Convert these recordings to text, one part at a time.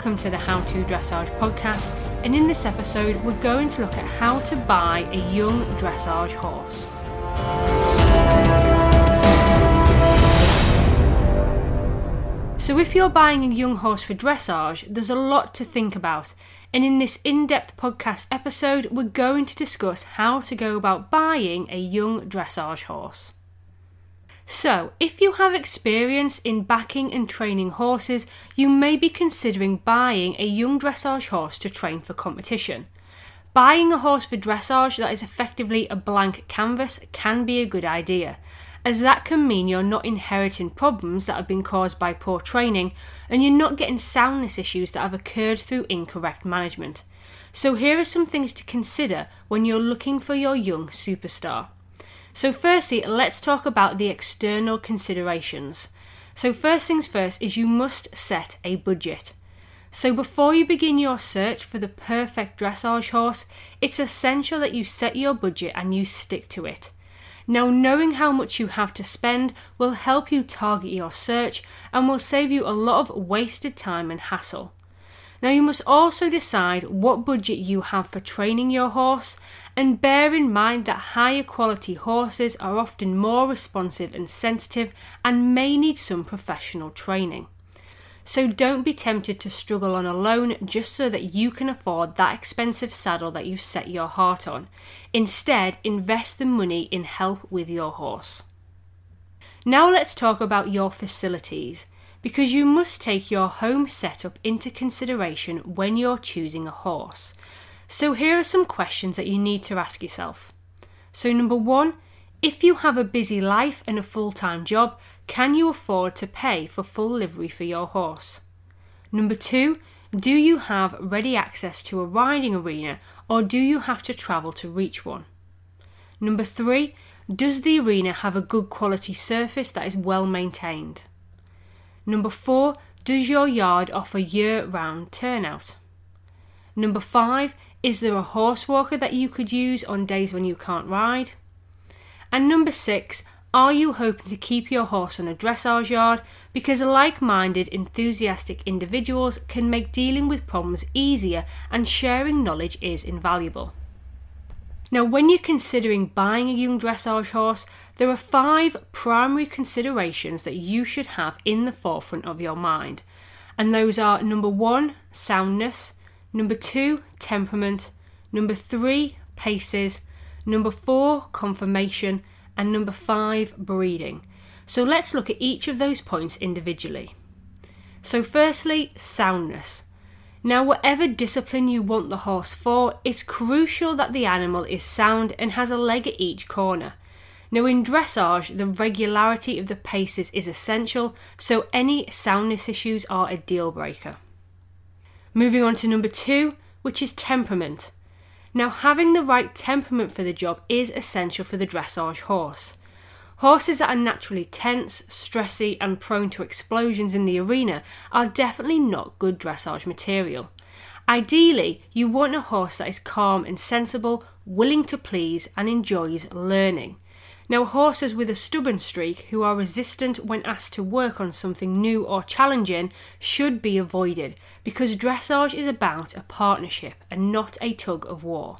Welcome to the How to Dressage podcast, and in this episode we're going to look at how to buy a young dressage horse. So if you're buying a young horse for dressage, there's a lot to think about, and in this in-depth podcast episode we're going to discuss how to go about buying a young dressage horse. So, if you have experience in backing and training horses, you may be considering buying a young dressage horse to train for competition. Buying a horse for dressage that is effectively a blank canvas can be a good idea, as that can mean you're not inheriting problems that have been caused by poor training, and you're not getting soundness issues that have occurred through incorrect management. So here are some things to consider when you're looking for your young superstar. So firstly, let's talk about the external considerations. So first things first is you must set a budget. So before you begin your search for the perfect dressage horse, it's essential that you set your budget and you stick to it. Now, knowing how much you have to spend will help you target your search and will save you a lot of wasted time and hassle. Now, you must also decide what budget you have for training your horse, and bear in mind that higher quality horses are often more responsive and sensitive and may need some professional training. So don't be tempted to struggle on a loan just so that you can afford that expensive saddle that you've set your heart on. Instead, invest the money in help with your horse. Now let's talk about your facilities, because you must take your home setup into consideration when you're choosing a horse. So here are some questions that you need to ask yourself. So number 1, if you have a busy life and a full-time job, can you afford to pay for full livery for your horse? Number 2, do you have ready access to a riding arena, or do you have to travel to reach one? Number 3, does the arena have a good quality surface that is well maintained? Number 4, does your yard offer year-round turnout? Number 5, is there a horse walker that you could use on days when you can't ride? And number 6, are you hoping to keep your horse on a dressage yard, because like-minded, enthusiastic individuals can make dealing with problems easier and sharing knowledge is invaluable. Now, when you're considering buying a young dressage horse, there are 5 primary considerations that you should have in the forefront of your mind. And those are number 1, soundness, number 2, temperament, number 3, paces, number 4, conformation, and number 5, breeding. So let's look at each of those points individually. So firstly, soundness. Now, whatever discipline you want the horse for, it's crucial that the animal is sound and has a leg at each corner. Now, in dressage, the regularity of the paces is essential, so any soundness issues are a deal breaker. Moving on to number 2, which is temperament. Now, having the right temperament for the job is essential for the dressage horse. Horses that are naturally tense, stressy, and prone to explosions in the arena are definitely not good dressage material. Ideally, you want a horse that is calm and sensible, willing to please, and enjoys learning. Now, horses with a stubborn streak who are resistant when asked to work on something new or challenging should be avoided, because dressage is about a partnership and not a tug of war.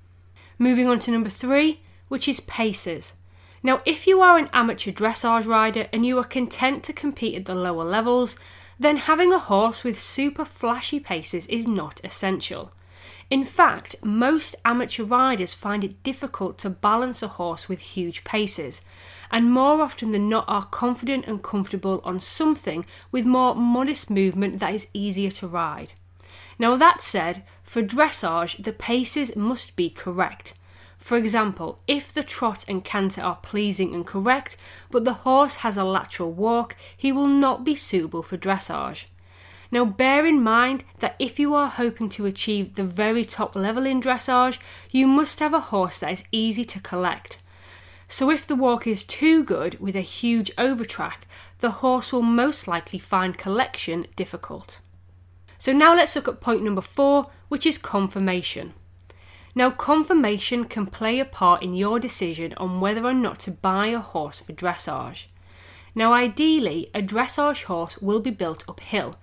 Moving on to number 3, which is paces. Now, if you are an amateur dressage rider and you are content to compete at the lower levels, then having a horse with super flashy paces is not essential. In fact, most amateur riders find it difficult to balance a horse with huge paces, and more often than not are confident and comfortable on something with more modest movement that is easier to ride. Now, that said, for dressage, the paces must be correct. For example, if the trot and canter are pleasing and correct, but the horse has a lateral walk, he will not be suitable for dressage. Now, bear in mind that if you are hoping to achieve the very top level in dressage, you must have a horse that is easy to collect. So if the walk is too good with a huge overtrack, the horse will most likely find collection difficult. So now let's look at point number 4, which is conformation. Now, conformation can play a part in your decision on whether or not to buy a horse for dressage. Now, ideally, a dressage horse will be built uphill,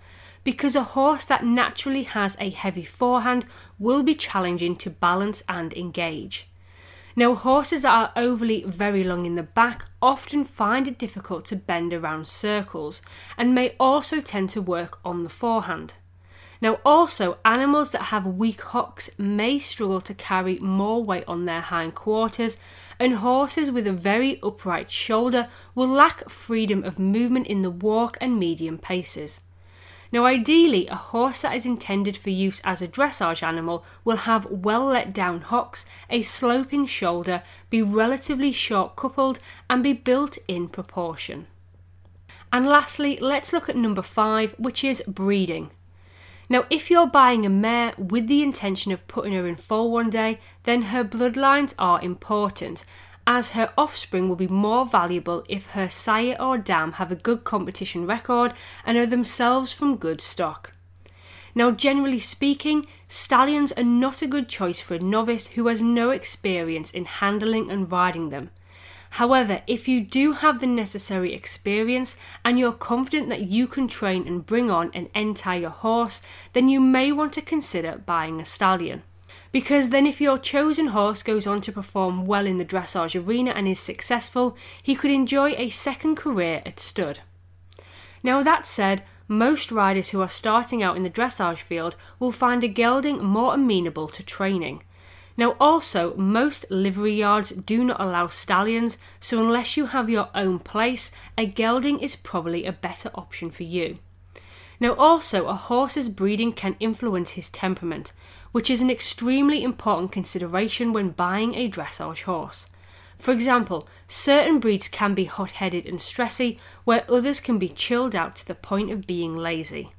because a horse that naturally has a heavy forehand will be challenging to balance and engage. Now, horses that are overly very long in the back often find it difficult to bend around circles and may also tend to work on the forehand. Now, also, animals that have weak hocks may struggle to carry more weight on their hindquarters, and horses with a very upright shoulder will lack freedom of movement in the walk and medium paces. Now, ideally, a horse that is intended for use as a dressage animal will have well let down hocks, a sloping shoulder, be relatively short coupled, and be built in proportion. And lastly, let's look at number 5, which is breeding. Now, if you're buying a mare with the intention of putting her in foal one day, then her bloodlines are important, as her offspring will be more valuable if her sire or dam have a good competition record and are themselves from good stock. Now, generally speaking, stallions are not a good choice for a novice who has no experience in handling and riding them. However, if you do have the necessary experience and you're confident that you can train and bring on an entire horse, then you may want to consider buying a stallion. Because then if your chosen horse goes on to perform well in the dressage arena and is successful, he could enjoy a second career at stud. Now, that said, most riders who are starting out in the dressage field will find a gelding more amenable to training. Now, also, most livery yards do not allow stallions, so unless you have your own place, a gelding is probably a better option for you. Now, also, a horse's breeding can influence his temperament, which is an extremely important consideration when buying a dressage horse. For example, certain breeds can be hot-headed and stressy, where others can be chilled out to the point of being lazy.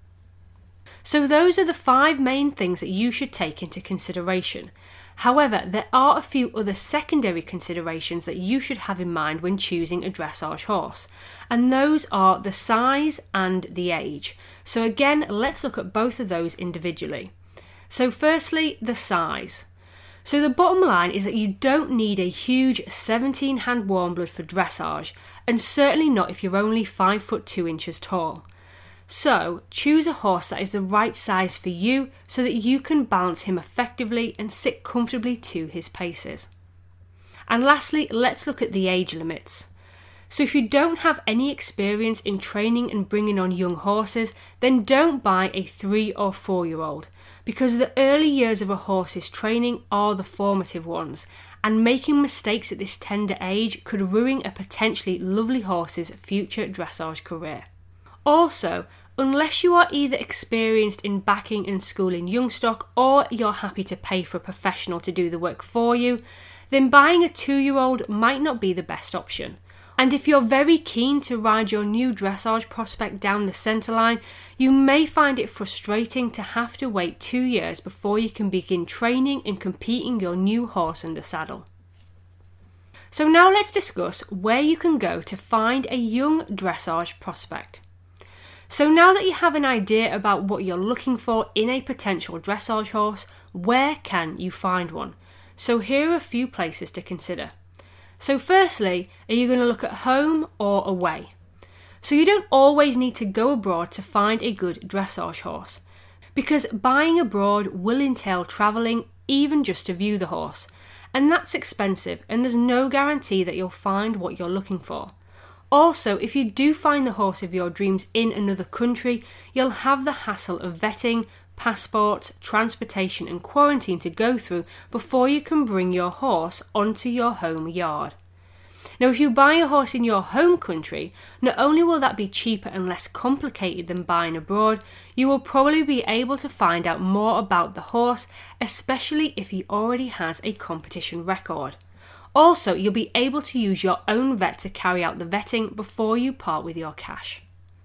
So those are the 5 main things that you should take into consideration. However, there are a few other secondary considerations that you should have in mind when choosing a dressage horse, and those are the size and the age. So again, let's look at both of those individually. So firstly, the size. So the bottom line is that you don't need a huge 17-hand warm blood for dressage, and certainly not if you're only 5 foot 2 inches tall. So, choose a horse that is the right size for you so that you can balance him effectively and sit comfortably to his paces. And lastly, let's look at the age limits. So if you don't have any experience in training and bringing on young horses, then don't buy a 3 or 4-year-old, because the early years of a horse's training are the formative ones, and making mistakes at this tender age could ruin a potentially lovely horse's future dressage career. Also, unless you are either experienced in backing and schooling young stock or you're happy to pay for a professional to do the work for you, then buying a 2-year-old might not be the best option. And if you're very keen to ride your new dressage prospect down the centre line, you may find it frustrating to have to wait 2 years before you can begin training and competing your new horse under saddle. So now let's discuss where you can go to find a young dressage prospect. So now that you have an idea about what you're looking for in a potential dressage horse, where can you find one? So here are a few places to consider. So firstly, are you going to look at home or away? So you don't always need to go abroad to find a good dressage horse, because buying abroad will entail travelling even just to view the horse, and that's expensive and there's no guarantee that you'll find what you're looking for. Also, if you do find the horse of your dreams in another country, you'll have the hassle of vetting, passports, transportation and quarantine to go through before you can bring your horse onto your home yard. Now, if you buy a horse in your home country, not only will that be cheaper and less complicated than buying abroad, you will probably be able to find out more about the horse, especially if he already has a competition record. Also, you'll be able to use your own vet to carry out the vetting before you part with your cash.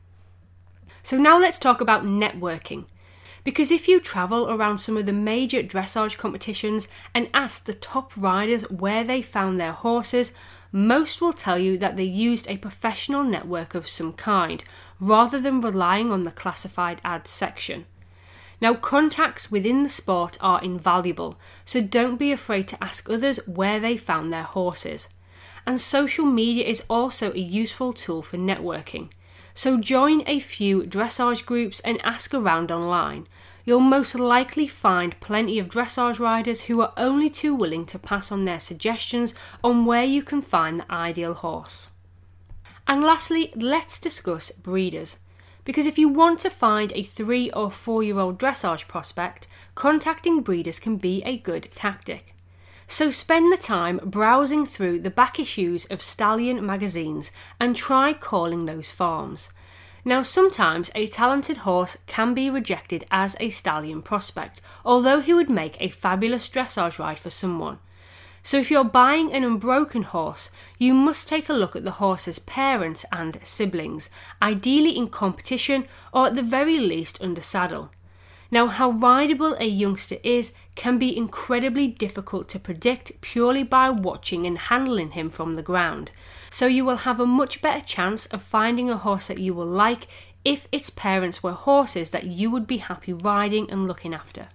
So now let's talk about networking. Because if you travel around some of the major dressage competitions and ask the top riders where they found their horses, most will tell you that they used a professional network of some kind, rather than relying on the classified ads section. Now, contacts within the sport are invaluable, so don't be afraid to ask others where they found their horses. And social media is also a useful tool for networking. So join a few dressage groups and ask around online. You'll most likely find plenty of dressage riders who are only too willing to pass on their suggestions on where you can find the ideal horse. And lastly, let's discuss breeders. Because if you want to find a 3 or 4 year old dressage prospect, contacting breeders can be a good tactic. So spend the time browsing through the back issues of stallion magazines and try calling those farms. Now sometimes a talented horse can be rejected as a stallion prospect, although he would make a fabulous dressage ride for someone. So if you're buying an unbroken horse, you must take a look at the horse's parents and siblings, ideally in competition or at the very least under saddle. Now, how rideable a youngster is can be incredibly difficult to predict purely by watching and handling him from the ground. So you will have a much better chance of finding a horse that you will like if its parents were horses that you would be happy riding and looking after.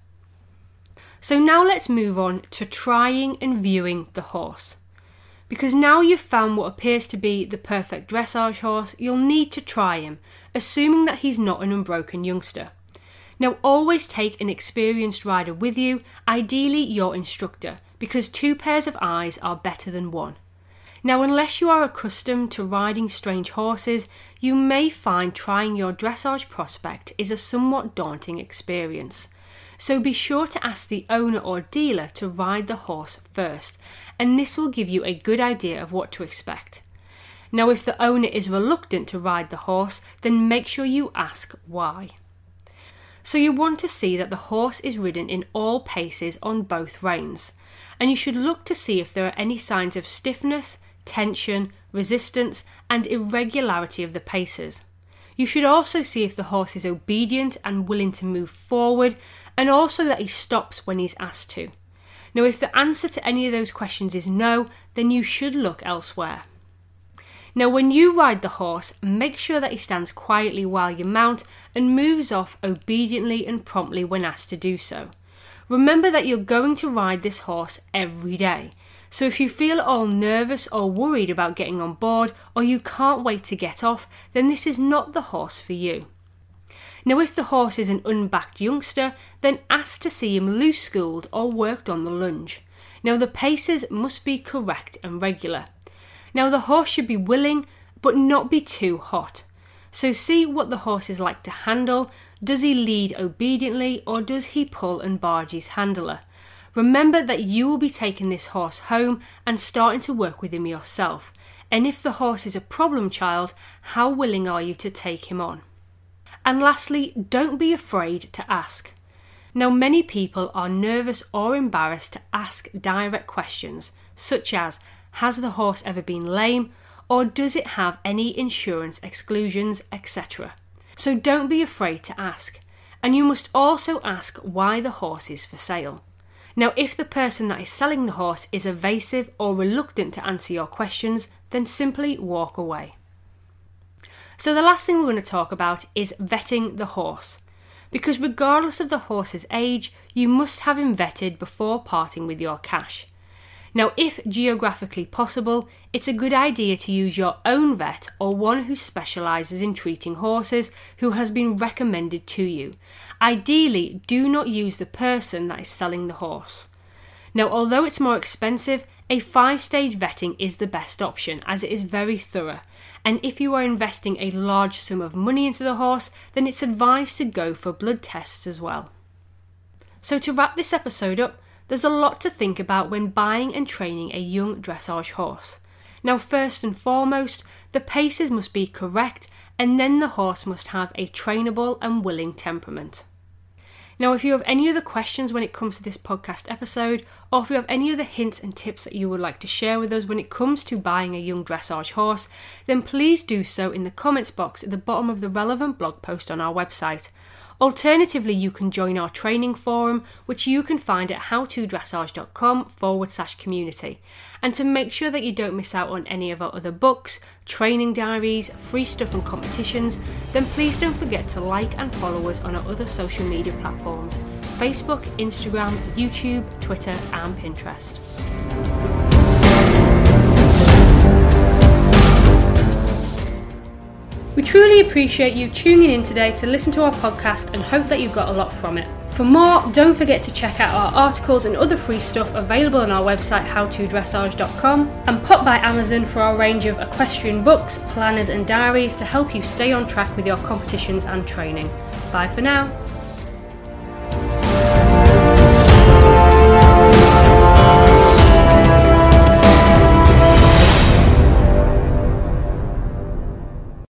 So now let's move on to trying and viewing the horse. Because now you've found what appears to be the perfect dressage horse, you'll need to try him, assuming that he's not an unbroken youngster. Now always take an experienced rider with you, ideally your instructor, because 2 pairs of eyes are better than 1. Now unless you are accustomed to riding strange horses, you may find trying your dressage prospect is a somewhat daunting experience. So be sure to ask the owner or dealer to ride the horse first, and this will give you a good idea of what to expect. Now if the owner is reluctant to ride the horse, then make sure you ask why. So you want to see that the horse is ridden in all paces on both reins, and you should look to see if there are any signs of stiffness, tension, resistance, and irregularity of the paces. You should also see if the horse is obedient and willing to move forward, and also that he stops when he's asked to. Now, if the answer to any of those questions is no, then you should look elsewhere. Now, when you ride the horse, make sure that he stands quietly while you mount and moves off obediently and promptly when asked to do so. Remember that you're going to ride this horse every day. So if you feel all nervous or worried about getting on board, or you can't wait to get off, then this is not the horse for you. Now if the horse is an unbacked youngster, then ask to see him loose schooled or worked on the lunge. Now the paces must be correct and regular. Now the horse should be willing, but not be too hot. So see what the horse is like to handle. Does he lead obediently, or does he pull and barge his handler? Remember that you will be taking this horse home and starting to work with him yourself. And if the horse is a problem child, how willing are you to take him on? And lastly, don't be afraid to ask. Now, many people are nervous or embarrassed to ask direct questions, such as, has the horse ever been lame? Or does it have any insurance exclusions, etc. So don't be afraid to ask. And you must also ask why the horse is for sale. Now, if the person that is selling the horse is evasive or reluctant to answer your questions, then simply walk away. So the last thing we're going to talk about is vetting the horse. Because regardless of the horse's age, you must have him vetted before parting with your cash. Now, if geographically possible, it's a good idea to use your own vet or one who specialises in treating horses who has been recommended to you. Ideally, do not use the person that is selling the horse. Now, although it's more expensive, a 5-stage vetting is the best option as it is very thorough. And if you are investing a large sum of money into the horse, then it's advised to go for blood tests as well. So to wrap this episode up, there's a lot to think about when buying and training a young dressage horse. Now, first and foremost, the paces must be correct, and then the horse must have a trainable and willing temperament. Now, if you have any other questions when it comes to this podcast episode, or if you have any other hints and tips that you would like to share with us when it comes to buying a young dressage horse, then please do so in the comments box at the bottom of the relevant blog post on our website. Alternatively, you can join our training forum, which you can find at howtodressage.com/community. And to make sure that you don't miss out on any of our other books, training diaries, free stuff and competitions, then please don't forget to like and follow us on our other social media platforms: Facebook, Instagram, YouTube, Twitter and Pinterest. We truly appreciate you tuning in today to listen to our podcast and hope that you got a lot from it. For more, don't forget to check out our articles and other free stuff available on our website howtodressage.com, and pop by Amazon for our range of equestrian books, planners and diaries to help you stay on track with your competitions and training. Bye for now.